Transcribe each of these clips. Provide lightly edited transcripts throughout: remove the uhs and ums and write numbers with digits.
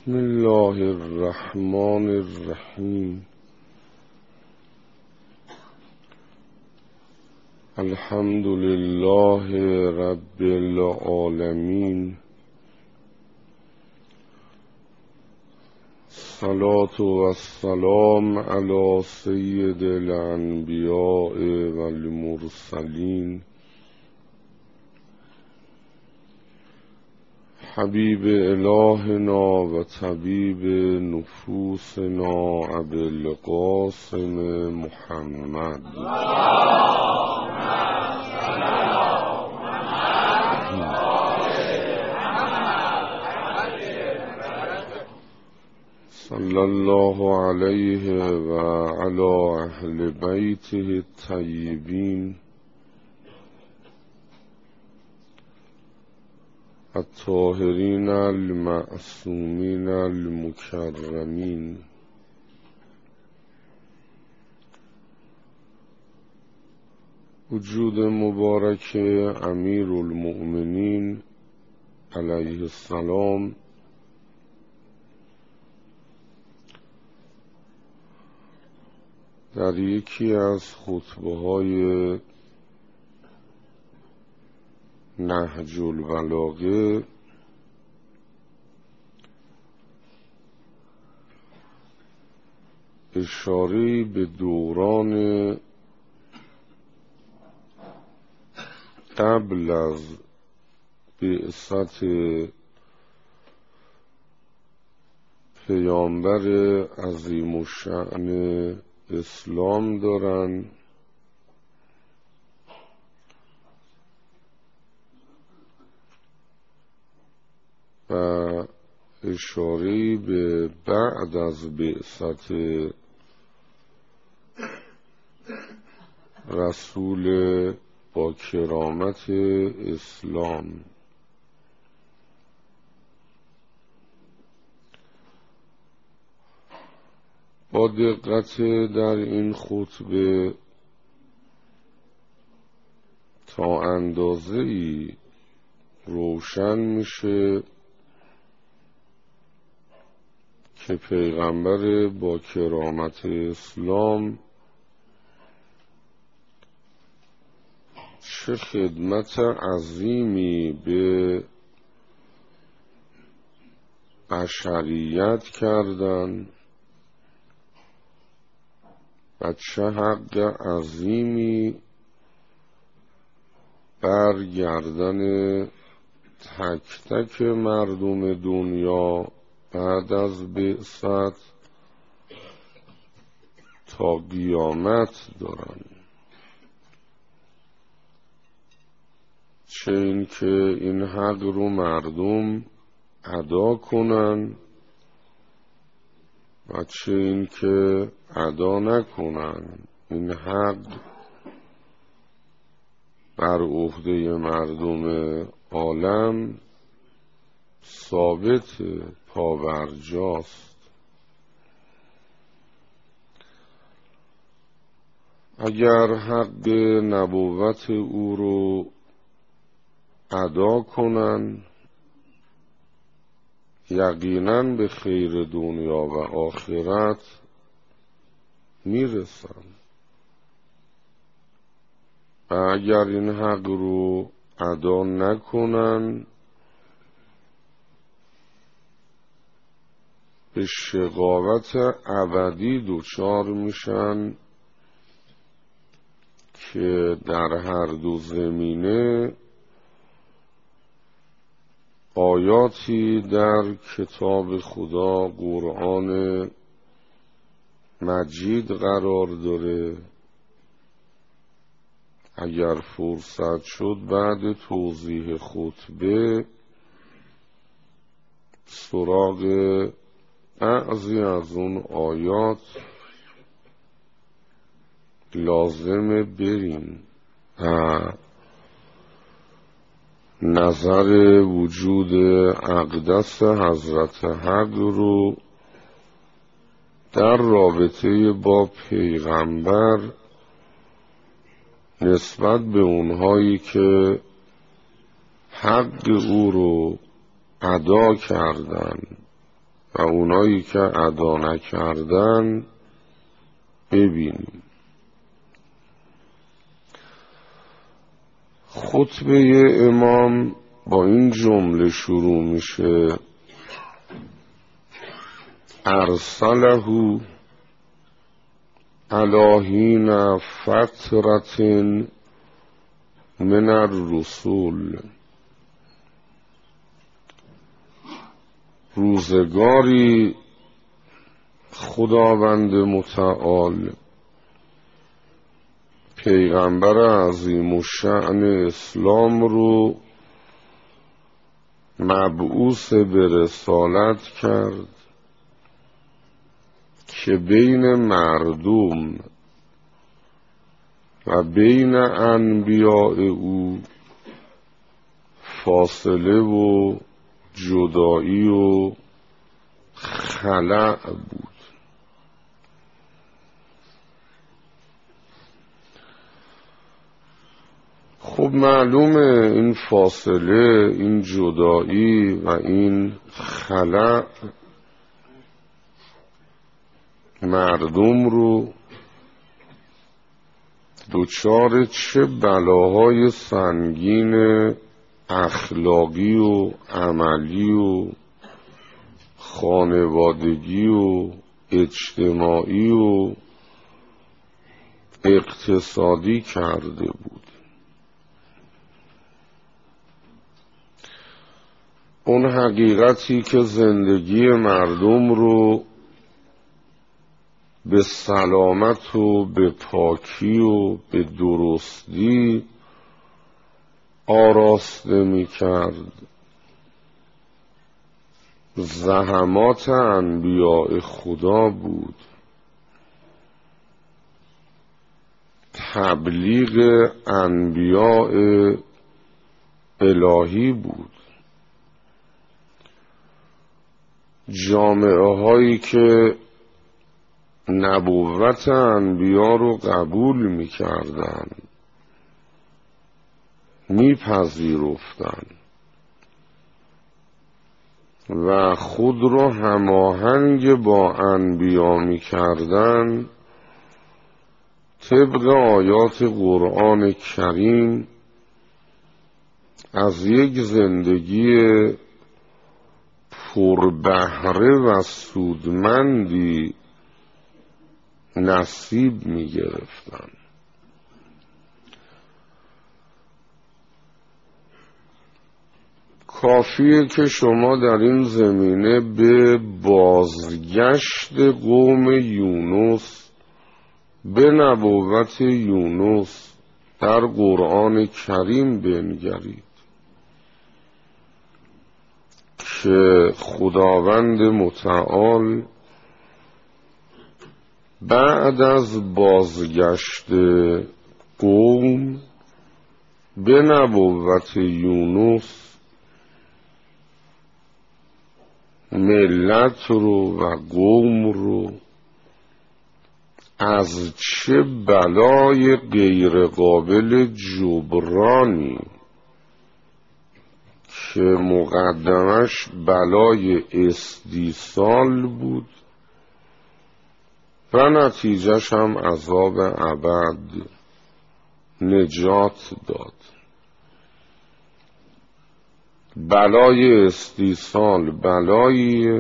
بسم الله الرحمن الرحیم. الحمد لله رب العالمین. الصلاة والسلام علی سید الانبیاء والمرسلین حبیب الهنا و طبیب نفوسنا ابوالقاسم محمد صلی الله علیه و علی اهل بیته الطیبین الطاهرین المعصومین المکرمین. وجود مبارک امیر المؤمنین علیه السلام در یکی از خطبه‌های نهج البلاغه اشاره به دوران قبل از بعثت پیامبر عظیم الشأن اسلام دارن و اشاره به بعد از بعثت رسول با کرامت اسلام. با دقت در این خطبه تا اندازه‌ای روشن میشه که پیغمبر با کرامت اسلام چه خدمت عظیمی به بشریت کردند و چه حق عظیمی برگردن تک تک مردم دنیا بعد از بعثت تا قیامت دارن. چه این که این حق رو مردم ادا کنن و چه این که ادا نکنن. این حق بر عهده مردم عالم ثابت پابرجاست. اگر حق نبوت او رو ادا کنن یقیناً به خیر دنیا و آخرت میرسن و اگر این حق رو ادا نکنن به شقاوت ابدی دچار میشن که در هر دو زمینه آیاتی در کتاب خدا قرآن مجید قرار داره. اگر فرصت شد بعد توضیح خطبه سراغ بعضی از اون آیات لازمه بریم. نظر وجود اقدس حضرت حق رو در رابطه با پیغمبر نسبت به اونهایی که حق او رو ادا کردن و اونایی که ادا نکردن ببینیم. خطبه امام با این جمله شروع میشه: ارسله علی حین فترة من الرسول. روزگاری خداوند متعال پیغمبر عظیم الشأن اسلام رو مبعوث به رسالت کرد که بین مردم و بین انبیاء او فاصله و جدایی و خلأ بود. خب معلومه این فاصله، این جدایی و این خلأ مردم رو دچار چه بلاهای سنگین اخلاقی و عملی و خانوادگی و اجتماعی و اقتصادی کرده بود. اون حقیقتی که زندگی مردم رو به سلامت و به پاکی و به درستی آراسته می کرد، زحمات انبیاء خدا بود، تبلیغ انبیاء الهی بود. جامعه هایی که نبوت انبیا رو قبول می کردن، می پذیرفتن و خود رو هماهنگ با انبیا می کردن، طبق آیات قرآن کریم از یک زندگی پربهره و سودمندی نصیب می گرفتن. کافیه که شما در این زمینه به بازگشت قوم یونس به نبوت یونس در قرآن کریم بنگرید که خداوند متعال بعد از بازگشت قوم به نبوت یونس ملت رو و قوم رو از چه بلای غیر قابل جبرانی که مقدمش بلای استیصال بود و نتیجهش هم عذاب ابد نجات داد. بلای استیصال بلایی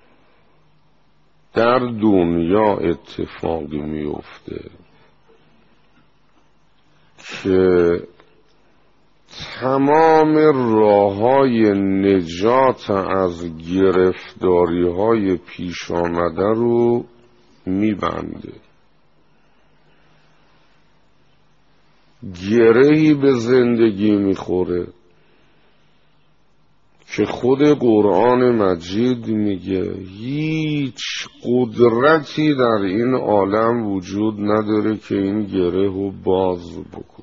در دنیا اتفاق میفته که تمام راه‌های نجات از گرفتاری‌های پیش آمده رو میبنده. گرهی به زندگی میخوره که خود قرآن مجید میگه هیچ قدرتی در این عالم وجود نداره که این گره رو باز بکنه.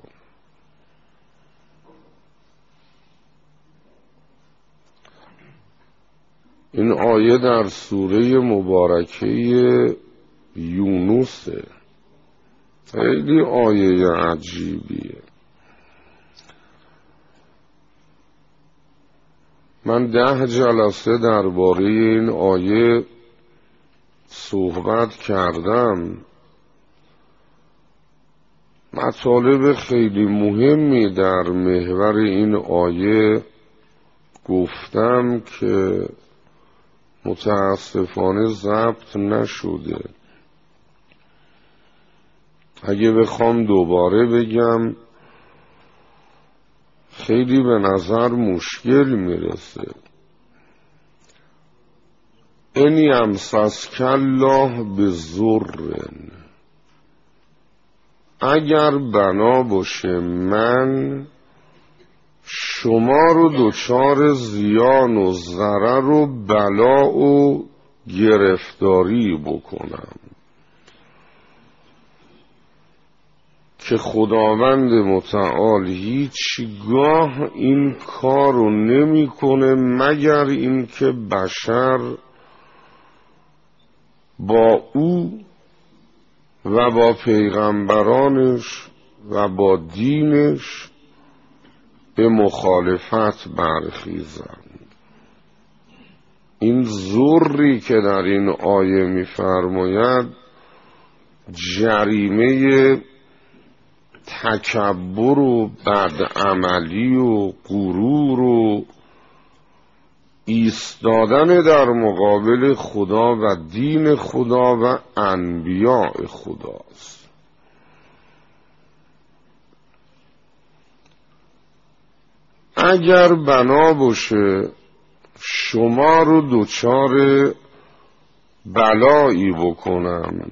این آیه در سوره مبارکه یونسه. خیلی آیه عجیبیه. من 10 جلسه درباره این آیه صحبت کردم. مطالب خیلی مهمی در محور این آیه گفتم که متاسفانه ضبط نشده. اگه بخوام دوباره بگم خیلی به نظر مشکل میرسه. ان یمسسک الله بضر، اگر بنا باشه من شما رو دچار زیان و ضرر و بلا و گرفتاری بکنم، که خداوند متعال هیچگاه این کار رو نمی‌کنه مگر اینکه بشر با او و با پیغمبرانش و با دینش به مخالفت برخیزند. این ضری که در این آیه می‌فرماید جریمه تکبر و بدعملی و غرور و ایستادن در مقابل خدا و دین خدا و انبیاء خداست. اگر بنا باشه شما رو دچار بلایی بکنم،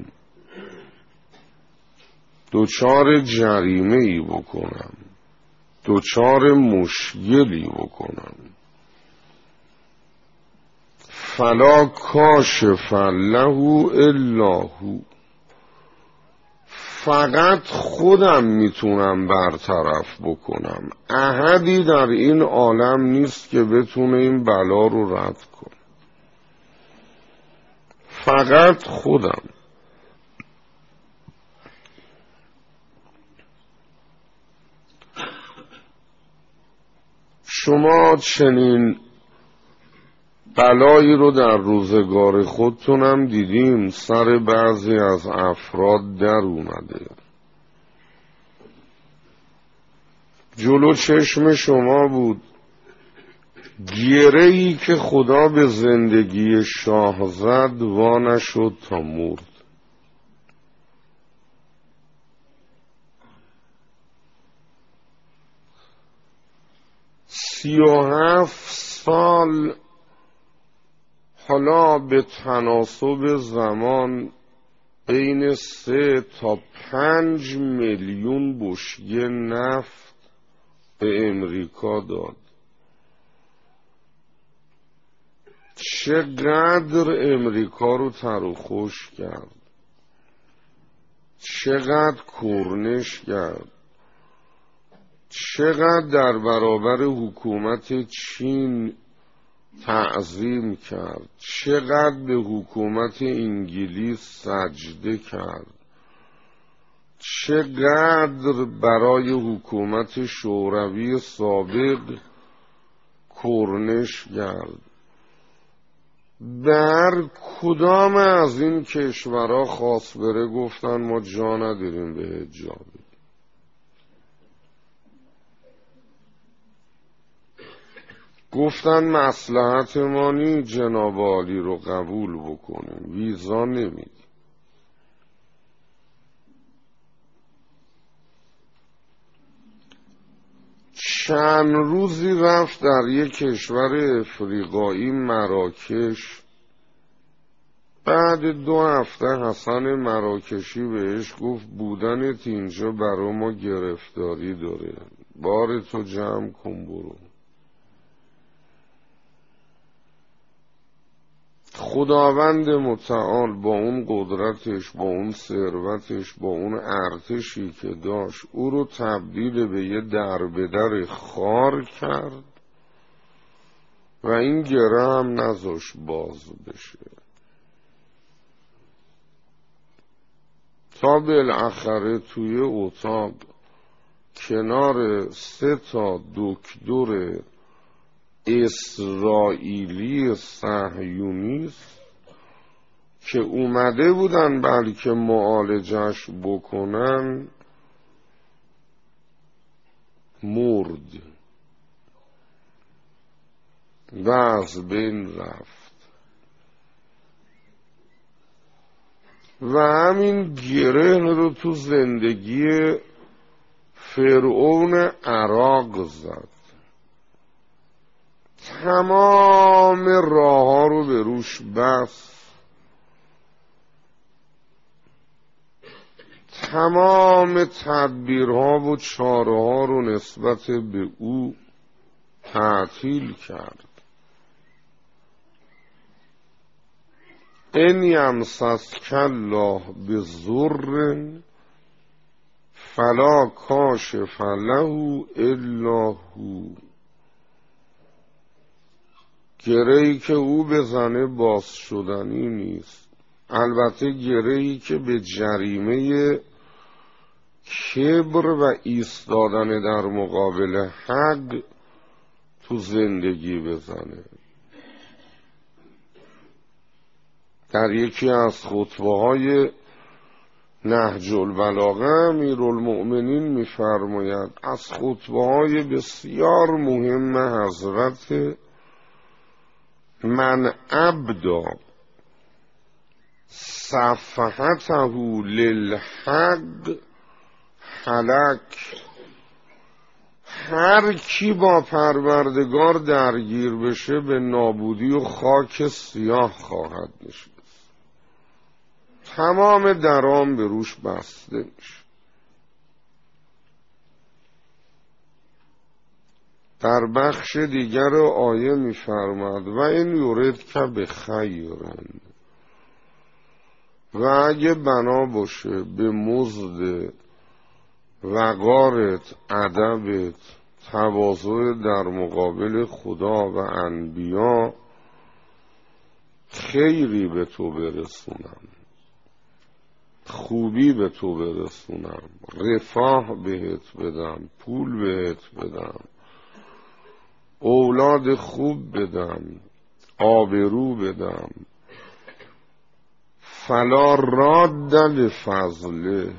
دچار جریمه‌ای بکنم، دچار مشکلی بکنم، فلا کاشف له الا هو، فقط خودم میتونم برطرف بکنم. احدی در این عالم نیست که بتونه این بلا رو رد کنه، فقط خودم. شما چنین بلایی رو در روزگار خودتونم دیدیم، سر بعضی از افراد در اومده. جلو چشم شما بود گره‌ای که خدا به زندگی شاه زد وا نشد تا مرد. 37 سال حالا به تناسب زمان بین 3 تا 5 میلیون بشکه نفت به امریکا داد. چقدر امریکا رو تر و خشک کرد، چقدر کرنش کرد، چقدر در برابر حکومت چین تعظیم کرد، چقدر به حکومت انگلیس سجده کرد، چقدر برای حکومت شوروی سابق کرنش کرد. بر کدام از این کشورها خواست بره گفتن ما جا نداریم به حجاب. گفتن مصلحت ما نی جناب عالی رو قبول بکنیم، ویزا نمیدیم. چند روزی رفت در یک کشور افریقایی مراکش، بعد 2 هفته حسن مراکشی بهش گفت بودنت اینجا برا ما گرفتاری داره، بارتو جمع کن برو. خداوند متعال با اون قدرتش، با اون ثروتش، با اون ارتشی که داشت او رو تبدیل به یه دربدر خار کرد و این گره هم نذاشت باز بشه تا بالاخره توی اتاق کنار 3 تا دکتر اسرائیلی صهیونیست که اومده بودن بلکه معالجش بکنن مرد و از بین رفت. و همین گره رو تو زندگی فرعون عراق زد. تمام راه ها رو به روش بست، تمام تدبیرها و چاره‌ها رو نسبت به او تعطیل کرد. ان یمسسک الله بضر فلا کاشف له الا هو. گره‌ای که او بزنه باز شدنی نیست، البته گره‌ای که به جریمه کبر و ایستادن در مقابل حق تو زندگی بزنه. در یکی از خطبه‌های نهج البلاغه امیرالمؤمنین می‌فرماید از خطبه‌های بسیار مهم حضرت: من ابدا صفحته للحق هلک. هر کی با پروردگار درگیر بشه به نابودی و خاک سیاه خواهد نشست. تمام درام به روش بسته میشه. در بخش دیگر آیه می‌فرماید و این یورد که به خیرن، و اگه بنا باشه به مزد وقارت، ادبت، تواضع در مقابل خدا و انبیا، خیری به تو برسونم، خوبی به تو برسونم، رفاه بهت بدم، پول بهت بدم، اولاد خوب بدم، آبرو بدم، فلا راد لفضله.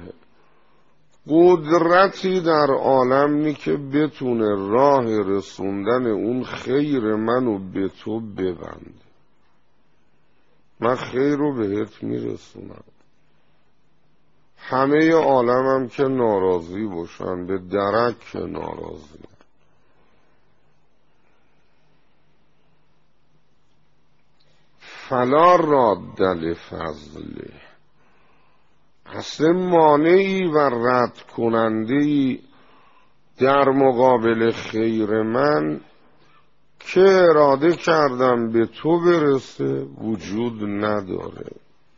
قدرتی در عالم نی که بتونه راه رسوندن اون خیر منو به تو ببنده. من خیر رو بهت میرسونم. همه عالمم که ناراضی باشن به درک ناراضی. فلا راد لفضله. اصلا مانعی و رد کننده‌ای در مقابل خیر من که اراده کردم به تو برسه وجود نداره.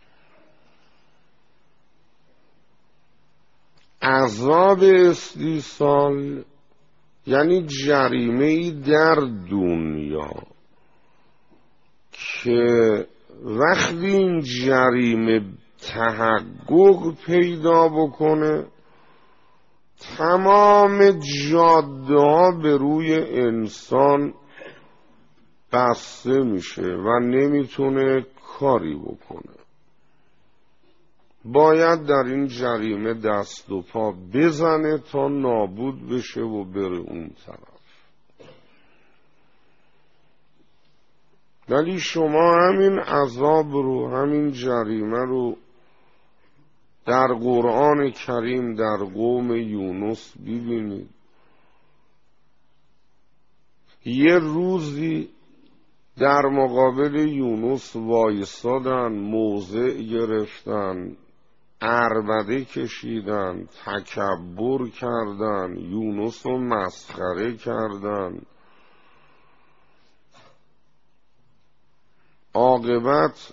عذاب استیصال یعنی جریمه‌ای در دنیا که وقتی این جریمه تحقق پیدا بکنه تمام جاده ها به روی انسان بسته میشه و نمیتونه کاری بکنه. باید در این جریمه دست و پا بزنه تا نابود بشه و بره اون طرف. ولی شما همین عذاب رو، همین جریمه رو در قرآن کریم در قوم یونس ببینید. یه روزی در مقابل یونس وایسادن، موضع گرفتن، عربده کشیدن، تکبر کردن، یونس رو مسخره کردن. عاقبت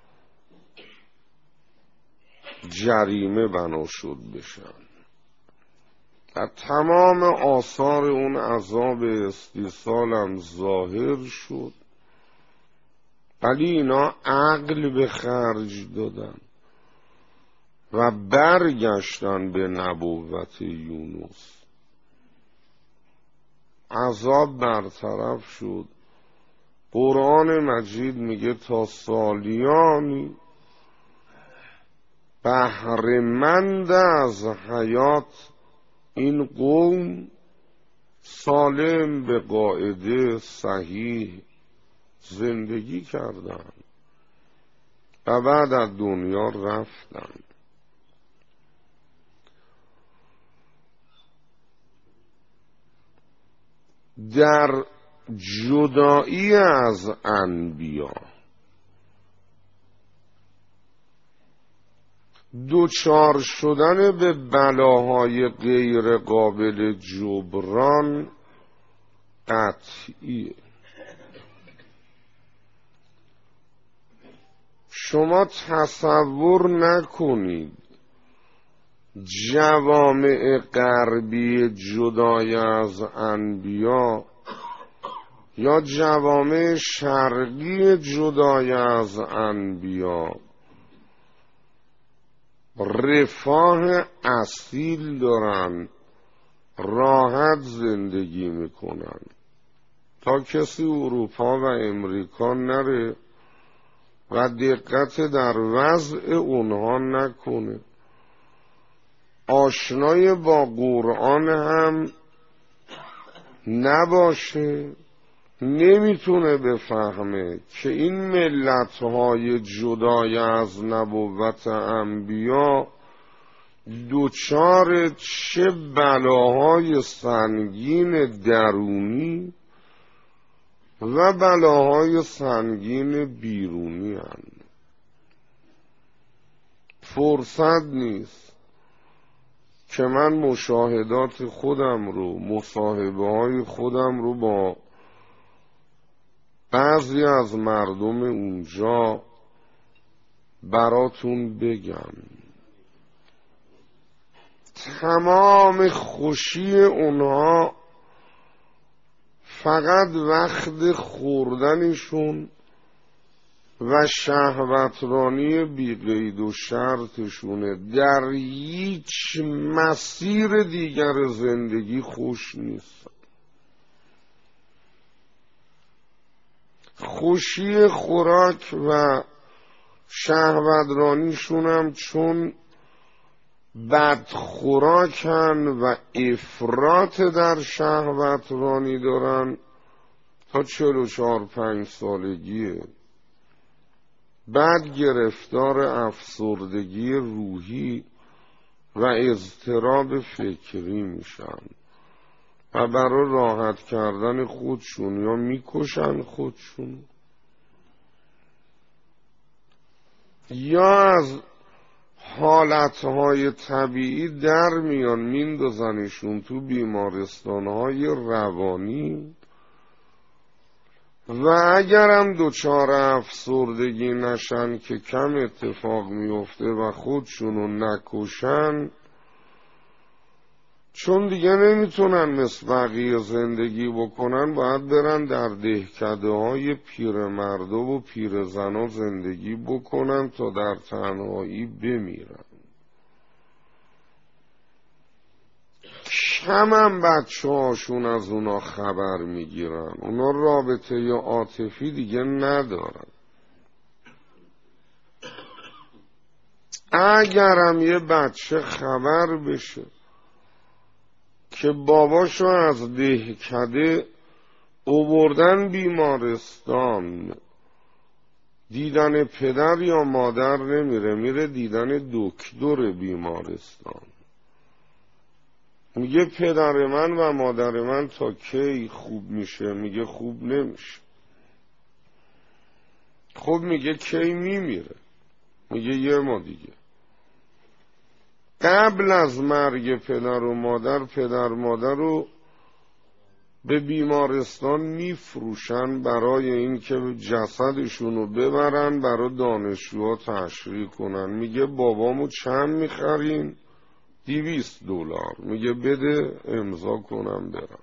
جریمه بنا شد بشن و تمام آثار اون عذاب استیصال هم ظاهر شد. ولی اینا عقل به خرج دادن و برگشتن به نبوت یونس. عذاب برطرف شد قرآن مجید میگه تا سالیانی بهره‌مند از حیات این قوم سالم به قاعده صحیح زندگی کردن و بعد از دنیا رفتن. در جدایی از انبیا دوچار شدن به بلاهای غیر قابل جبران قطعیه. شما تصور نکنید جوامع غربی جدای از انبیا یا جوامع شرقی جدای از انبیا رفاه اصیل دارن، راحت زندگی میکنن تا کسی اروپا و امریکا نره و دقت در وضع اونها نکنه. آشنای با قرآن هم نباشه، نمیتونه بفهمه که این ملت‌های جدای از نبوت انبیا دوچار چه بلاهای سنگین درونی و بلاهای سنگین بیرونی هستند. فرصت نیست که من مشاهدات خودم رو، مصاحبه های خودم رو با بعضی از مردم اونجا براتون بگم. تمام خوشی اونها فقط وقت خوردنشون و شهوترانی بی قید و شرطشونه. در هیچ مسیر دیگر زندگی خوش نیست. خوشی خوراک و شهوترانیشون هم چون بد خوراکن و افراط در شهوترانی دارن تا 44-5 سالگیه. بعد گرفتار افسردگی روحی و اضطراب فکری میشن و برای راحت کردن خودشون یا میکشن خودشون یا از حالتهای طبیعی در میان میندازنشون تو بیمارستانهای روانی و اگرم دچار افسردگی نشن که کم اتفاق میفته و خودشونو نکشن، چون دیگه نمیتونن مثل بقیه زندگی بکنن باید برن در دهکده های پیرمردا و پیرزنا زندگی بکنن تا در تنهایی بمیرن. کمم بچه هاشون از اونا خبر میگیرن، اونا رابطه یا عاطفی دیگه ندارن. اگرم یه بچه خبر بشه که باباشو از دهکده آوردن بیمارستان، دیدن پدر یا مادر نمیره، میره دیدن دکتر بیمارستان، میگه پدر من و مادر من تا کی خوب میشه؟ میگه خوب نمیشه. خب میگه کی میمیره؟ میگه یه ماه دیگه. قبل از مرگ پدر و مادر، پدر مادر رو به بیمارستان میفروشن برای این که جسدشون رو ببرن برای دانشجوها تشریح کنن. میگه بابامو چند میخرین؟ $200. میگه بده امضا کنم برم.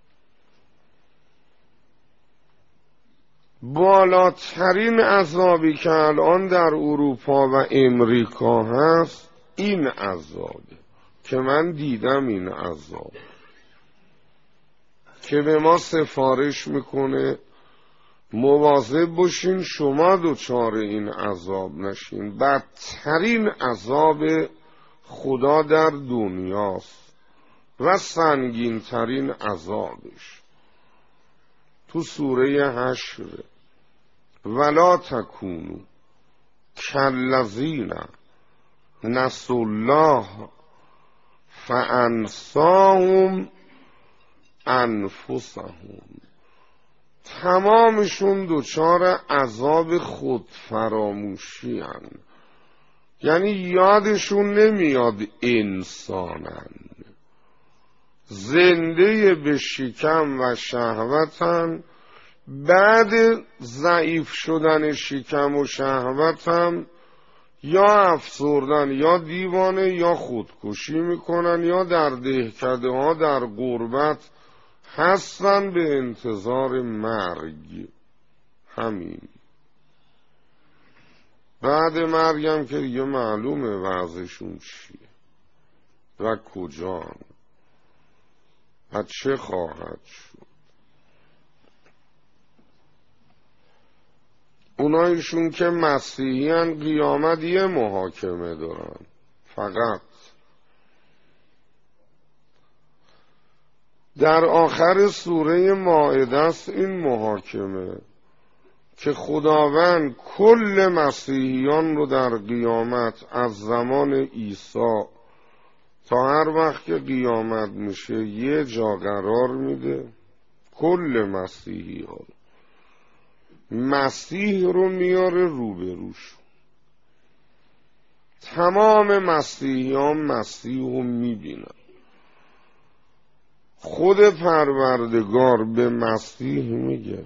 بالاترین عذابی که الان در اروپا و امریکا هست این عذابه که من دیدم. این عذاب که به ما سفارش میکنه مواظب باشین شما دچار این عذاب نشین. بدترین عذاب خدا در دنیاست و سنگین ترین عذابش. تو سوره حشر ولا تکونوا کالذین نسوا الله فانساهم انفسهم، تمامشون دچار عذاب خود فراموشی هن. یعنی یادشون نمیاد انسانن، زنده به شکم و شهوتن، بعد ضعیف شدن شکم و شهوتم یا افسردن یا دیوانه یا خودکشی میکنن یا در دهکده ها در غربت هستن به انتظار مرگ. همین. بعد مرگم که دیگه معلومه وضعشون چیه و کجان و چه خواهد شد. اونایشون که مسیحیان قیامت یه محاکمه دارن فقط. در آخر سوره مائده است این محاکمه که خداوند کل مسیحیان رو در قیامت از زمان عیسی تا هر وقت که قیامت میشه یه جا قرار میده. کل مسیحی ها مسیح رو میاره روبروش. تمام مسیحیان مسیح رو میبینن. خود پروردگار به مسیح میگه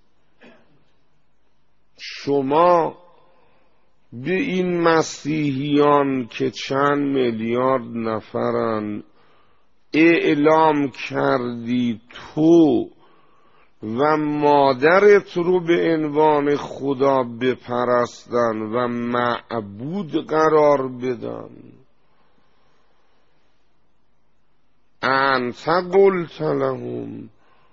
شما به این مسیحیان که چند میلیارد نفرن اعلام کردی تو و مادرت رو به عنوان خدا بپرستن و معبود قرار بدن. انت قلت لهم،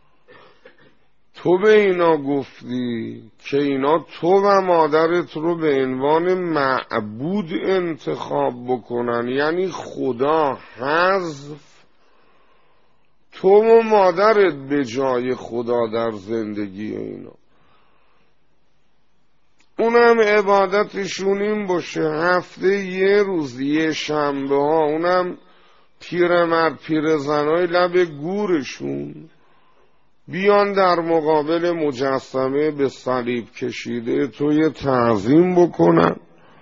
تو به اینا گفتی که اینا تو و مادرت رو به عنوان معبود انتخاب بکنن، یعنی خدا حذف تو و مادرت به جای خدا در زندگی اینا. اونم عبادتشون این باشه هفته یه روز یه شنبه ها، اونم پیرمرد پیرزنای لب گورشون بیان در مقابل مجسمه به صلیب کشیده تو یه تعظیم بکنن،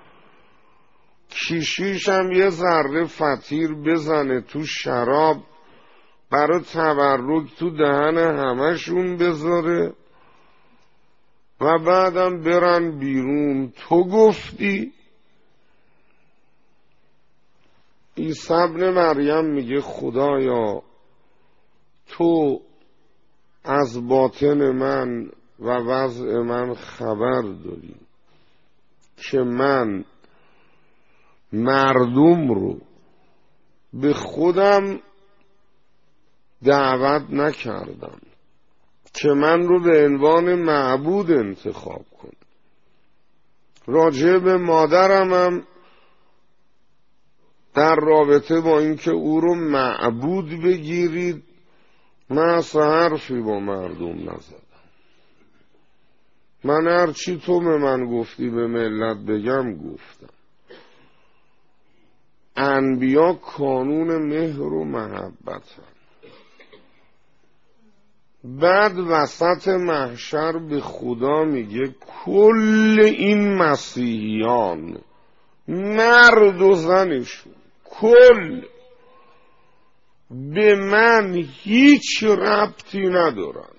کیشیش هم یه ذره فطیر بزنه تو شراب برای تبرک تو دهن همشون بذاره و بعدم برن بیرون. تو گفتی؟ عیسی ابن مریم میگه خدایا تو از باطن من و وضع من خبر داری که من مردم رو به خودم دعوت نکردم که من رو به عنوان معبود انتخاب کنم. راجع به مادرم هم در رابطه با اینکه او رو معبود بگیرید من اصلا حرفی با مردم نزدم. من هرچی تو به من گفتی به ملت بگم گفتم. انبیا کانون مهر و محبت هم. بعد وسط محشر به خدا میگه کل این مسیحیان مرد و زنشون کل به من هیچ ربطی ندارن،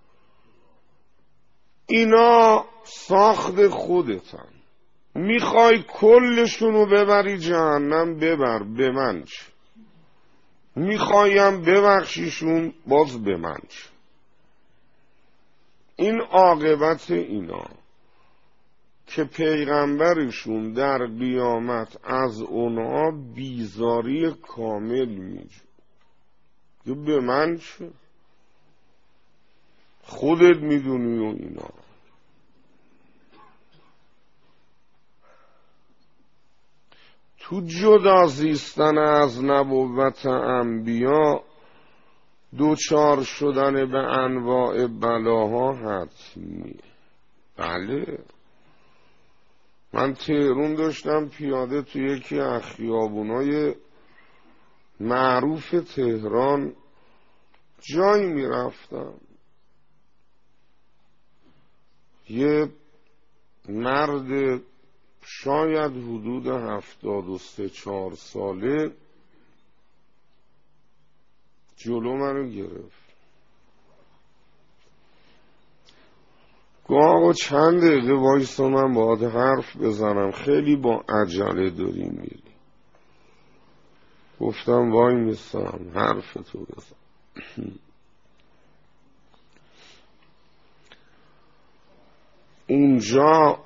اینا ساخت خودتن، میخوای کلشونو ببری جهنم ببر، به من چه؟ میخوایم ببخشیشون باز به من چه؟ این عاقبت اینا که پیغمبرشون در قیامت از اونها بیزاری کامل میجه. به من چه؟ خودت میدونی و اینا. تو جدا زیستن از نبوت انبیا دوچار شدن به انواع بلاها حتمیه. بله، من تهرون داشتم پیاده تو یکی از خیابونای معروف تهران جایی میرفتم، یه مرد شاید حدود 73-4 ساله جلو منو گرفت. گفت آقا چند دقیقه وایسا من باهات حرف بزنم، خیلی با عجله داری میری. گفتم وای میستم، حرفتو بزن. اونجا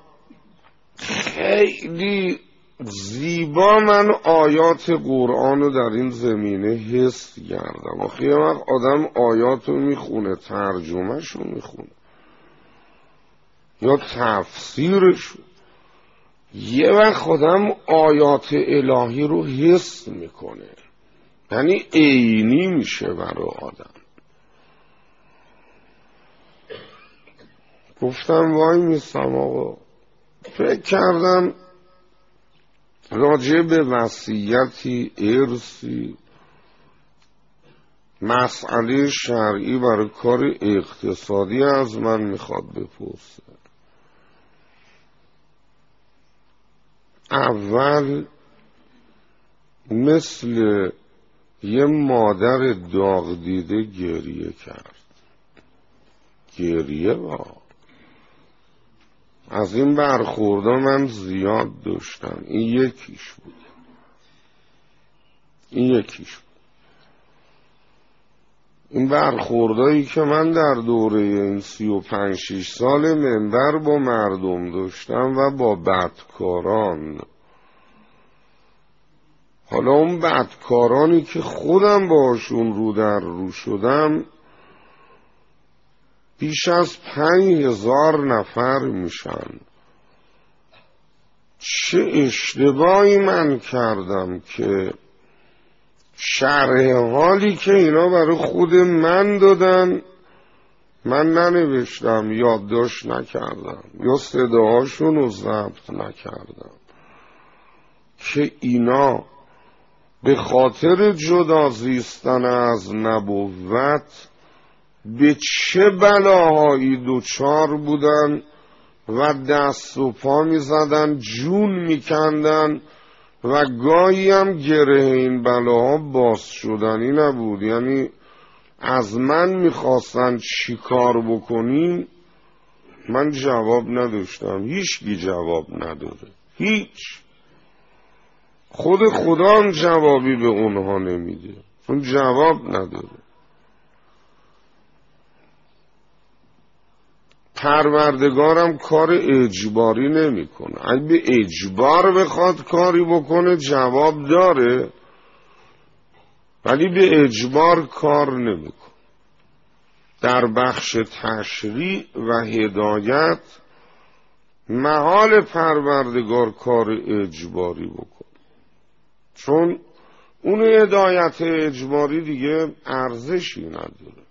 خیلی زیبا من آیات قرآن رو در این زمینه حس کردم. آخه یه وقت آدم آیات رو میخونه، ترجمهش رو میخونه یا تفسیرش رو، یه وقت آدم آیات الهی رو حس میکنه، یعنی عینی میشه برای آدم. گفتم وای میستم آقا. فکر کردم راجع به وصیتی، ارثی، مسئله شرعی برای کار اقتصادی از من میخواد بپرسه. اول مثل یه مادر داغ دیده گریه کرد. گریه با از این برخوردا من زیاد داشتم، این یکیش بود. این برخوردایی که من در دوره این 35-6 سال منبر با مردم داشتم و با بدکاران. حالا اون بدکارانی که خودم باشون رو در رو شدم بیش از 5,000 نفر میشن. چه اشتباهی من کردم که شرح حالی که اینا برای خود من دادن من ننوشتم، یادداشت نکردم یا صداهاشون رو ضبط نکردم، که اینا به خاطر جدا زیستن از نبوت به چه بلاهایی دوچار بودن و دست و پا می زدن، جون می کندن و گاهی هم گره این بلاها باز شدنی نبود. یعنی از من می خواستن چی کار بکنیم، من جواب نداشتم. هیچکی جواب نداره، هیچ. خود خدا هم جوابی به اونها نمیده، چون جواب نداره. پروردگارم کار اجباری نمیکنه. اگه به اجبار بخواد کاری بکنه جواب داره، ولی به اجبار کار نمیکنه. در بخش تشریع و هدایت محال پروردگار کار اجباری بکنه، چون اون هدایت اجباری دیگه ارزشی نداره.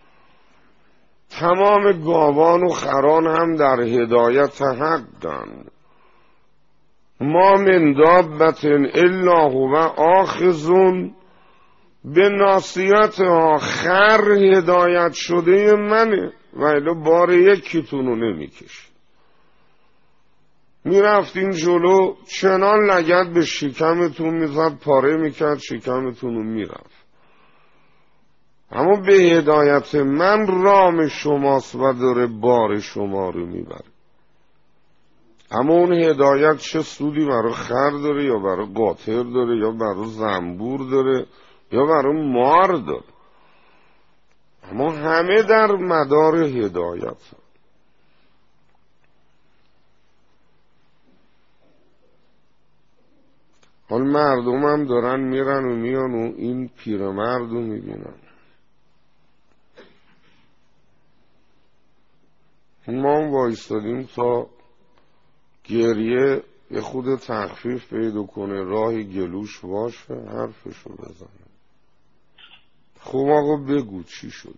تمام گاوان و خران هم در هدایت حقن. ما من دابة الا هو آخذ بناصیتها. خر هدایت شده منه و الا بار یکیتون رو نمیکشه. میرفتین جلو چنان لگد به شکمتون میزد، پاره میکرد شکمتون رو میرفت. اما به هدایت من رام شماست و داره بار شما رو میبره. اما اون هدایت چه سودی برای خر داره، یا برای قاطر داره، یا برای زنبور داره، یا برای مار داره؟ اما همه در مدار هدایت. حال مردم هم دارن میرن و میان و این پیرمرد رو میبینن. ما هم وایستادیم تا گریه یه خود تخفیف پیدا کنه، راهی گلوش باشه، حرفشو بزنه. خب آقا بگو چی شده؟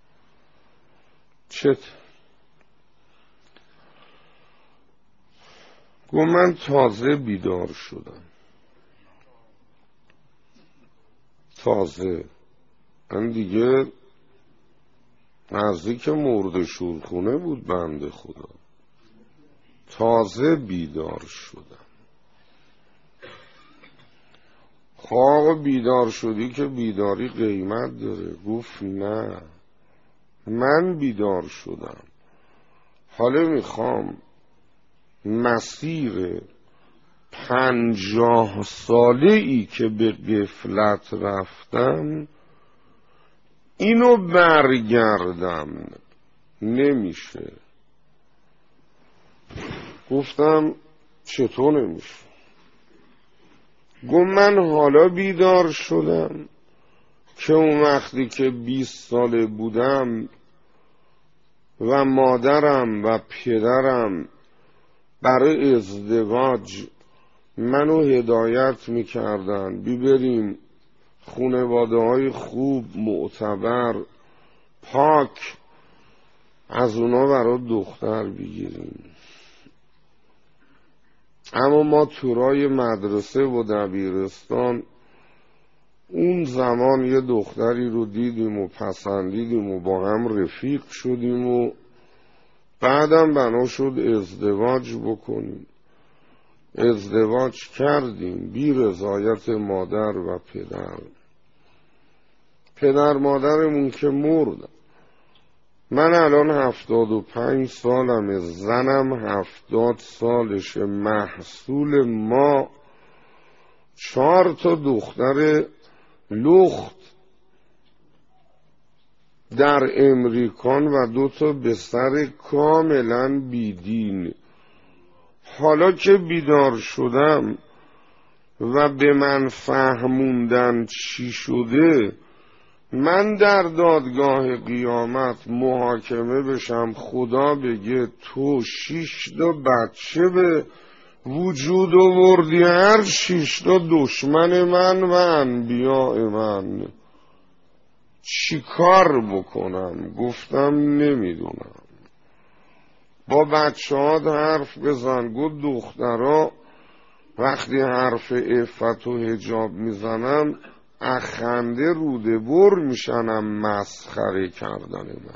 گفت من تازه بیدار شدم. تازه من دیگه نزدیک مرد شورخونه بود بنده خدا. تازه بیدار شدم. خواه بیدار شدی که بیداری قیمت داره. گفت نه، من بیدار شدم، حالا میخوام مسیر 50 ساله ای که به غفلت رفتم اینو برگردم. نمیشه. گفتم چطور نمیشه؟ گفت من حالا بیدار شدم که اون وقتی که 20 ساله بودم و مادرم و پدرم برای ازدواج منو هدایت میکردن بریم خانواده های خوب معتبر پاک، از اونا برای دختر بگیریم. اما ما تورای مدرسه و دبیرستان اون زمان یه دختری رو دیدیم و پسندیدیم و با هم رفیق شدیم و بعدم بنا شد ازدواج بکنیم. ازدواج کردیم بی رضایت مادر و پدر مادرمون که مردن. من الان 75 سالمه، زنم 70 سالشه. محصول ما 4 دختر لخت در امریکان و 2 پسر کاملا بیدین. حالا که بیدار شدم و به من فهموندن چی شده، من در دادگاه قیامت محاکمه بشم، خدا بگه تو 6 بچه به وجود آوردی، هر 6 دشمن من و انبیاء من، چی کار بکنم؟ گفتم نمیدونم. با بچه ها حرف بزن. گفت دخترها وقتی حرف عفت و حجاب میزنم اخنده روده بر میشنم مسخره کردن من.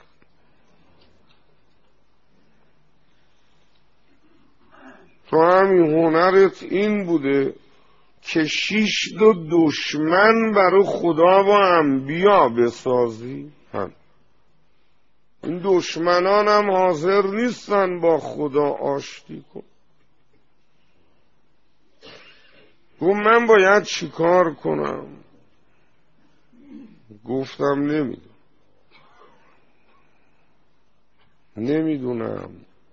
تو همین هنرت این بوده که 6 دشمن برای خدا و انبیا بسازی. این دشمنان هم حاضر نیستن با خدا آشتی کن. گفت من باید چیکار کنم؟ گفتم نمیدونم.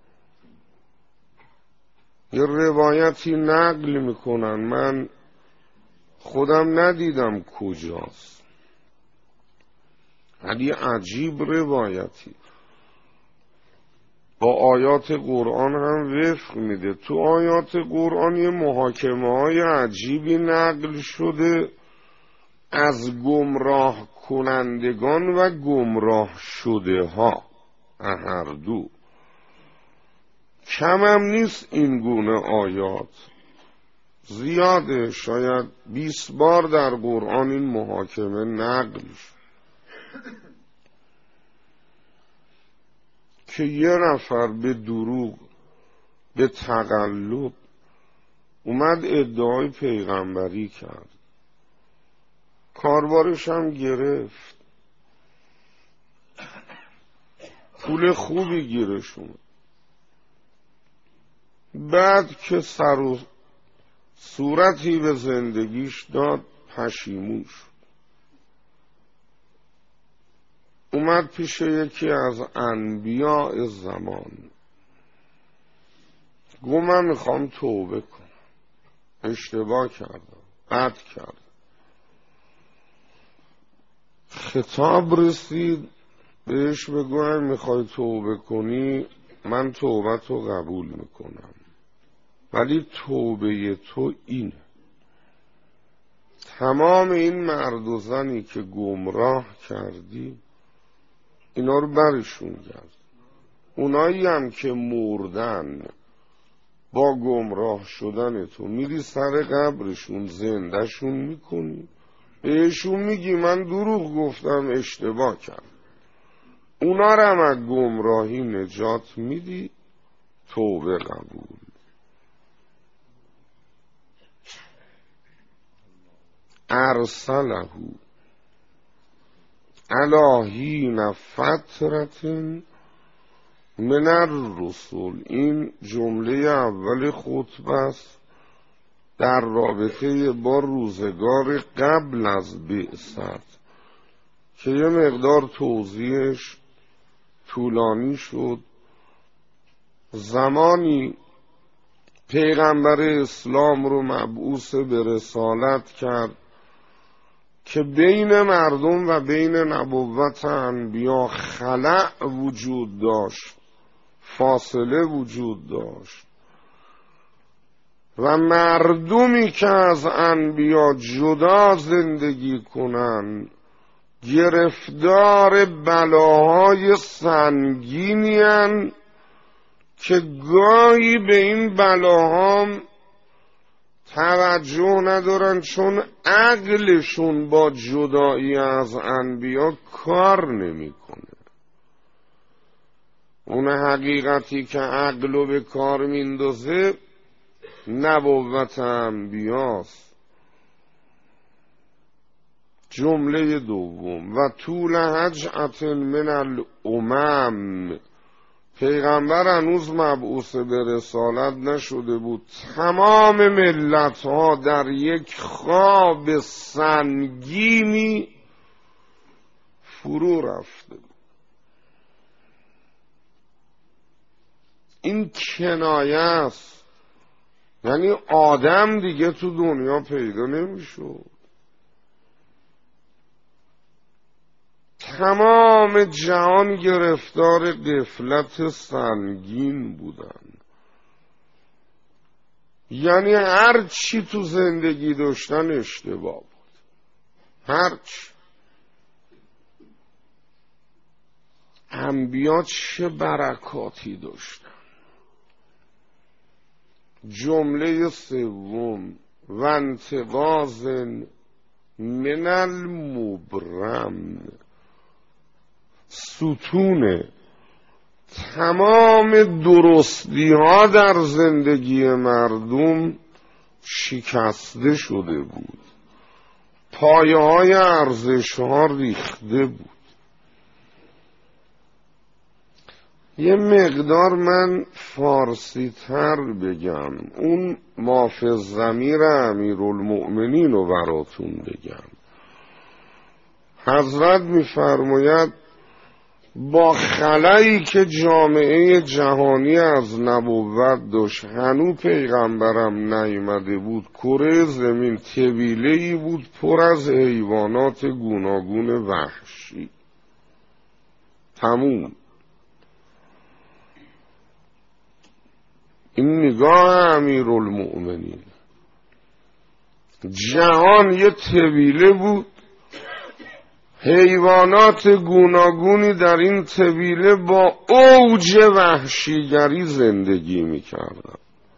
یه روایتی نقل میکنن، من خودم ندیدم کجاست، ولی عجیب روایتی با آیات قرآن هم وفق میده. تو آیات قرآن یه محاکمه های عجیبی نقل شده از گمراه کنندگان و گمراه شده ها، هر دو. کم هم نیست این گونه آیات، زیاده، شاید 20 بار در قرآن این محاکمه نقل شد که یه نفر به دروغ، به تقلب اومد ادعای پیغمبری کرد، کاربارش هم گرفت، پول خوبی گیرش اومد. بعد که سر و صورتی به زندگیش داد پشیمون شد. اومد پیش یکی از انبیاء زمان، گفت من میخوام توبه کنم، اشتباه کردم، بد کردم. خطاب رسید بهش، بگو میخوای توبه کنی من توبت رو قبول میکنم. ولی توبه تو اینه. تمام این مرد و زنی که گمراه کردی اینا رو برشون گرد. اونایی هم که مردن با گمراه شدن تو میری سر قبرشون زندهشون میکنی، بهشون میگی من دروغ گفتم اشتباه کردم، اونا رو هم از گمراهی نجات میدی، توبه قبول. ارسله الهین فترة من الرسل. این جمله اول خطبه است در رابطه با روزگار قبل از بعثت که یه مقدار توضیحش طولانی شد. زمانی پیغمبر اسلام رو مبعوث به رسالت کرد که بین مردم و بین نبوت انبیا خلأ وجود داشت، فاصله وجود داشت و مردمی که از انبیا جدا زندگی کنن گرفتار بلاهای سنگینی که گاهی به این بلاها توجه ندارن چون عقلشون با جدایی از انبیا کار نمیکنه. اون حقیقتی که عقلو به کار میندازه نبوت انبیاست. جمله دوم و طول هجعت من الامم. پیغمبر هنوز مبعوث به رسالت نشده بود، تمام ملت ها در یک خواب سنگینی فرو رفته بود. این کنایه است، یعنی آدم دیگه تو دنیا پیدا نمیشد. تمام جهان گرفتار غفلت سنگین بودن. یعنی هر چی تو زندگی داشتن اشتباه بود، هر چی. انبیا چه برکاتی داشتن. جمله سوم و انتقاض من المبرم. ستون تمام درستی ها در زندگی مردم شکسته شده بود، پایه های ارزش ها ریخته بود. یه مقدار من فارسی تر بگم، اون مافز ضمیر امیرالمؤمنین رو براتون بگم. حضرت میفرماید با خلایی که جامعه جهانی از نبوت داشت، هنوز پیغمبرم نیامده بود، کره زمین طویله‌ای بود پر از حیوانات گوناگون وحشی. تموم. این نگاه امیرالمؤمنین. جهان یه طویله بود، حیوانات گوناگونی در این طویله با اوج وحشیگری زندگی می‌کردند.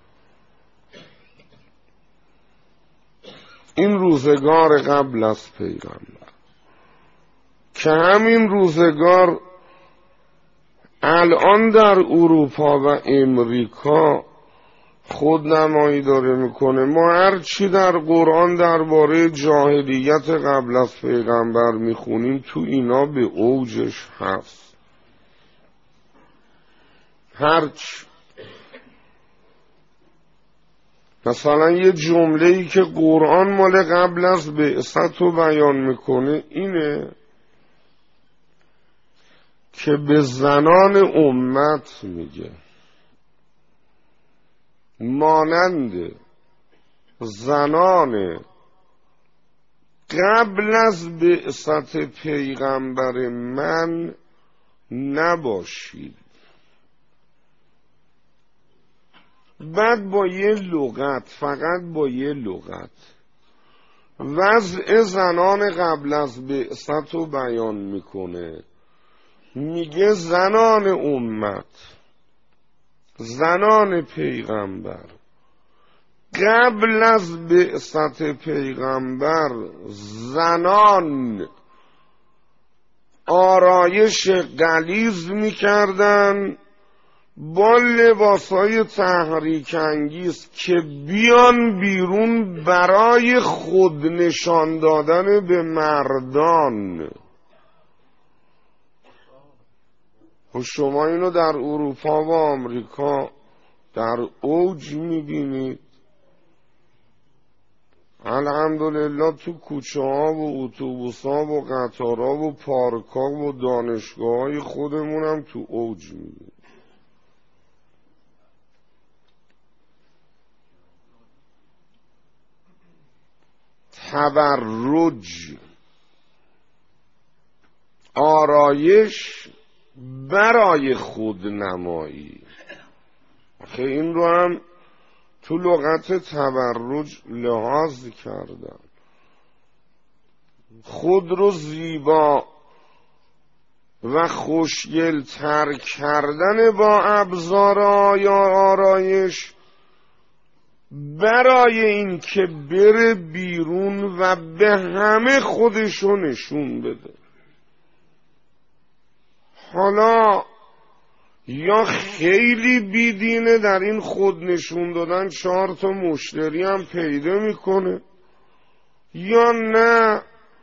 این روزگار قبل از پیغمبر که همین روزگار الان در اروپا و امریکا خودنمایی داره میکنه. ما هر چی در قرآن درباره جاهلیت قبل از پیغمبر میخونیم تو اینا به اوجش هست. هرچی مثلا یه جمله‌ای که قرآن مال قبل از بعثت رو بیان میکنه اینه که به زنان امت میگه مانند زنان قبل از بعثت پیغمبر من نباشید. بعد با یه لغت، فقط با یه لغت وضع زنان قبل از بعثت رو بیان میکنه. میگه زنان امت، زنان پیغمبر قبل از بعثت پیغمبر، زنان آرایش غلیظ میکردن با لباسهای تحریک انگیز که بیان بیرون برای خود نشان دادن به مردان. و شما اینو در اروپا و آمریکا در اوج میبینید. الحمدلله تو کوچه ها و اتوبوس ها و قطار ها و پارک ها و دانشگاه های خودمون هم تو اوج میبینید. تبرج، آرایش برای خودنمایی. آخه این رو هم تو لغت تبرج لحاظ کردن. خود رو زیبا و خوشگل تر کردن با ابزار آرایش برای این که بره بیرون و به همه خودشو نشون بده. حالا یا خیلی بیدینه در این خود نشون دادن 4 تا مشتری هم پیدا میکنه، یا نه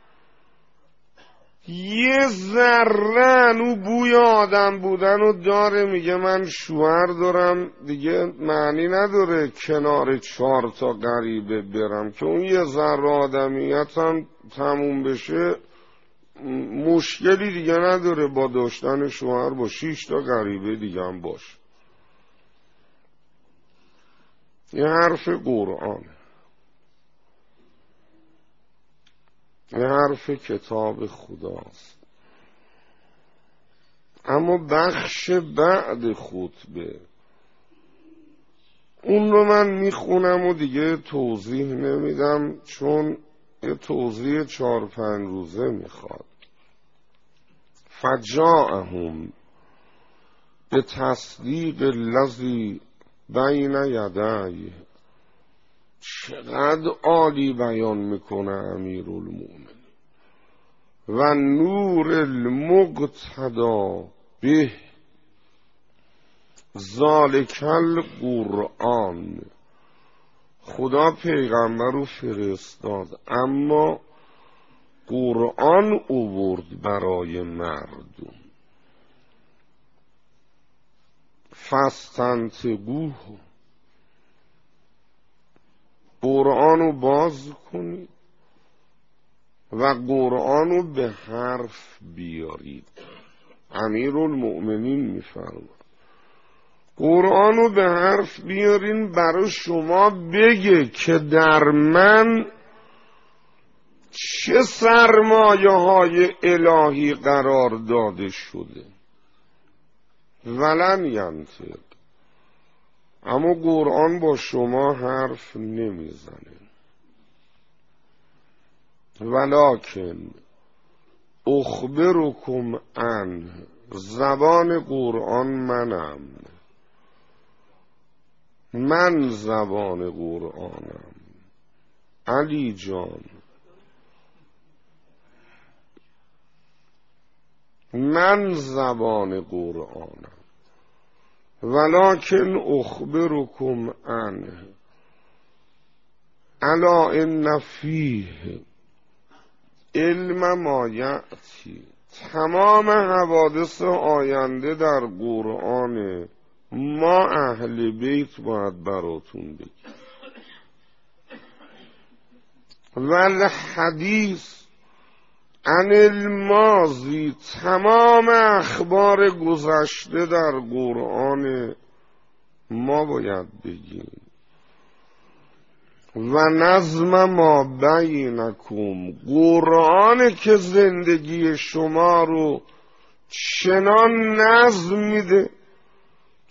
یه ذره او بوی آدم بودن رو داره، میگه من شوهر دارم دیگه معنی نداره کنار 4 تا غریبه برم که اون یه ذره آدمیت هم تموم بشه، مشکلی دیگه نداره با داشتن شوهر با 6 تا غریبه دیگه هم باشه. یه حرف قرآن، یه حرف کتاب خداست. اما بخش بعد خطبه اون رو من میخونم و دیگه توضیح نمیدم، چون یه توضیح 4-5 روزه میخواد. فجاءهم به تصدیق الذی بین یدیه. چقدر عالی بیان میکنه امیرالمومنین. و نور المقتدا به ذالک القرآن. خدا پیغمبر رو فرستاد اما قرآن آورد برای مردم. فاستنطقوه، قرآن رو باز کنید و قرآن رو به حرف بیارید. امیرالمؤمنین میفرماید قرآن رو به حرف بیارین برای شما بگه که در من چه سرمایه های الهی قرار داده شده. ولن ینطق، اما قرآن با شما حرف نمیزنه. ولکن اخبرکم عنه، زبان قرآن منم، من زبان قرآنم. علی جان من زبان قرآنم. ولکن اخبرکم عنه الا ان فیه علم ما یأتی. تمام حوادث آینده در قرآن ما اهل بیت باید براتون بگیم. والحدیث عن الماضی، تمام اخبار گذشته در قرآن ما باید بگیم. و نظم ما بینکم، قرآن که زندگی شما رو چنان نظم میده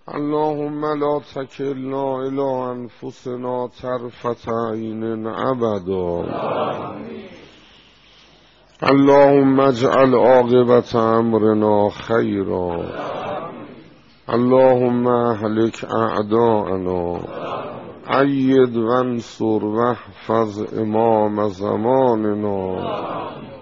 اللهم لا تکلنا الی انفسنا طرفة عین ابدا. اللهم اجعل عاقبة امرنا خیرا. اللهم اهلک اعداءنا. اید وانصر واحفظ امام زماننا.